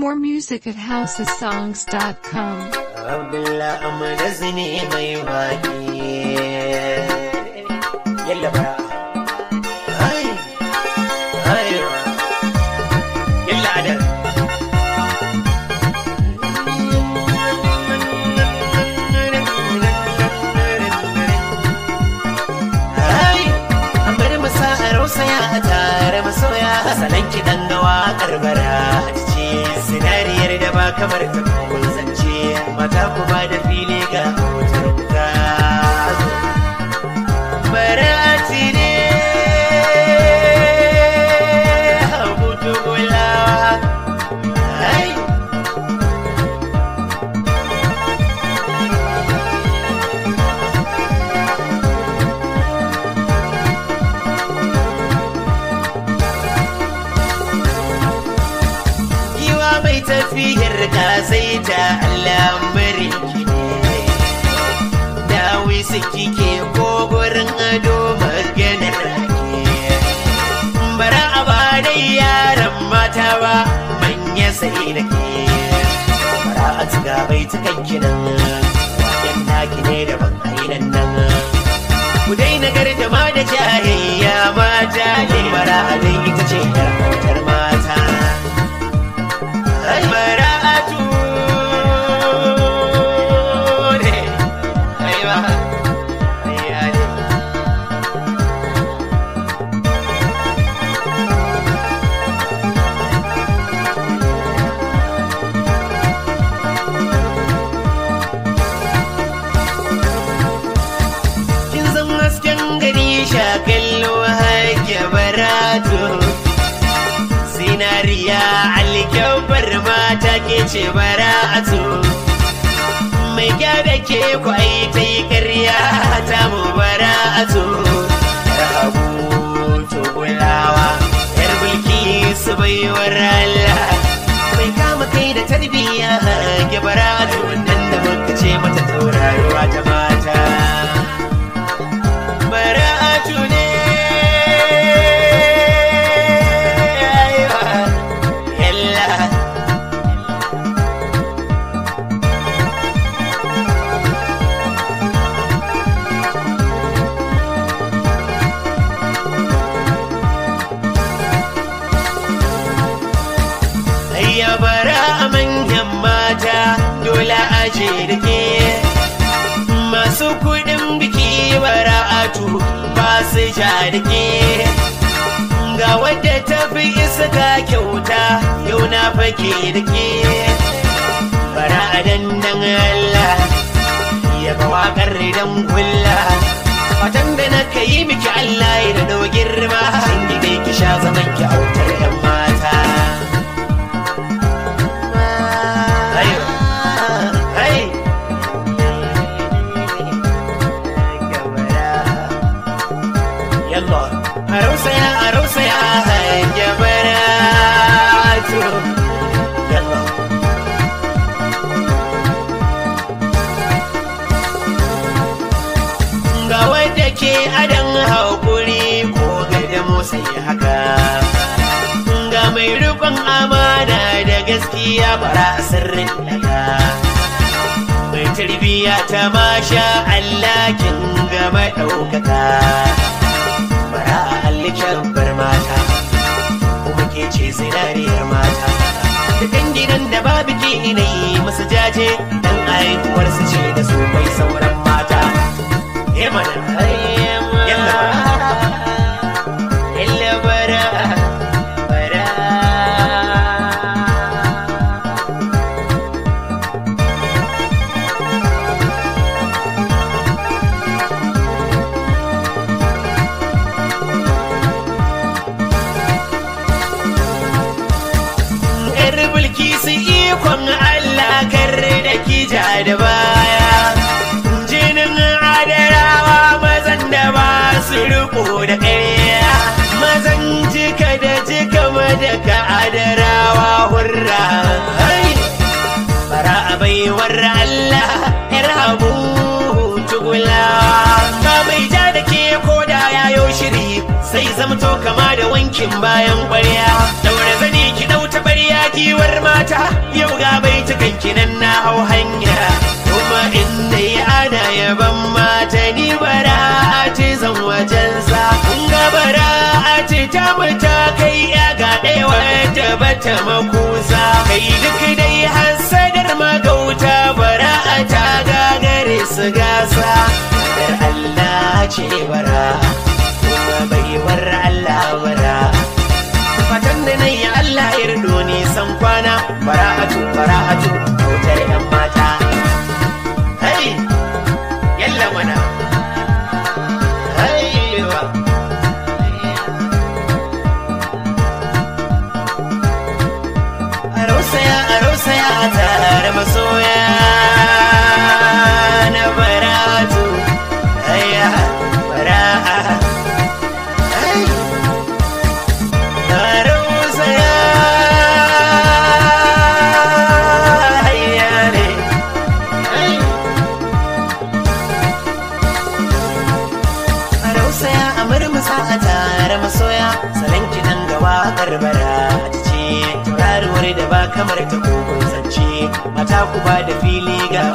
More music at housesongs.com. Abdullah Amadazi ne mai waƙi. Yalla bara. Hai. Hai. Yalla adar. Hai. Amar masa a rausaya a tare masoya. Salon kiɗan gawa karbara. Sinariyar da ba kamar ta kun zance mata ku ba da fili ga hotar kuka barati ne habutu gulawa hai mai tafiyar ka sai ta al'amarin ki ne dawi su kike ko gurin ado maganar ke bara a ba dai yaran mata ba manya sai da ke bara a tuga bai tukanki nan yan naki ne da ban ainihin nan ku daina gardama da jayayya mata ne bara a dai ita ce yar mata Bara'atu ne aiwa ayyale kin san hasken gari shakallo hake baratu zinariya alkyabbar mata ke ce bara'atu mai gyada ke kwai ta yi karya ta mu bara'atu rahabu tugulawa yar bulki su baiwar Allah mai kama kai da tarbiyya ke bara'atu nan da muka ce mata tauraruwa ta mata bara'atu ne ya bara a manyan mata dole aje da ke masu kudin biki bara'atu ba su ja da ke ga wadda ta fi iska kyauta yau na fake da ke bara a dandan Allah ya ba waƙar dan kulla fatan da na kai miki Allah ya da dau girma san gide ki sha zaman ki autar yan mata Arusaya ya baratu yalla ga wadda ke adan haƙuri ko gada sai haka ga mai rikon amana da gaskiya bara sirrin daga mai tarbiya ta masha Allah kin ga madaukaka bara a hallikar bar mata kuma ke ce zinariyar mata da kan gidan da babu ke ne masu jaje dan aihuwar su ce da su mai sauran mata mana yalla bara bara ikon Allah karre da kija da baya jinin adarawa mazan da ba su riko da ƙarya mazan jika da jika madaka adarawa hurra bara a baiwar Allah irhamu tugulawa ba mai ja da ke koda yayo shiri sai zamto kama da wankin bayan ƙwarya daure zani ki dau ta bariya giwar mata yau ga bai cikin kinan na hau hanya kuma inda ya ada yaban mata ni bara a ce zan wajensa ga bara a ce ta mata kai ya ga ɗaya wadda bata makusa kai duk dai hasadar magauta bara a ta gagare su gasa dar Allah ce bara kuma baiwar Allah bara fatan da na yi Allah ya rido nisan kwana bara'atu bara'atu kautar yan mata hai yalla mana haiwa arosaya a tare masoya na bara'atu haya bara'a a tare masoya salon kiɗan gawa karbara ce tauraruwar da ba kamar ta kogon zance mata ku ba da fili ga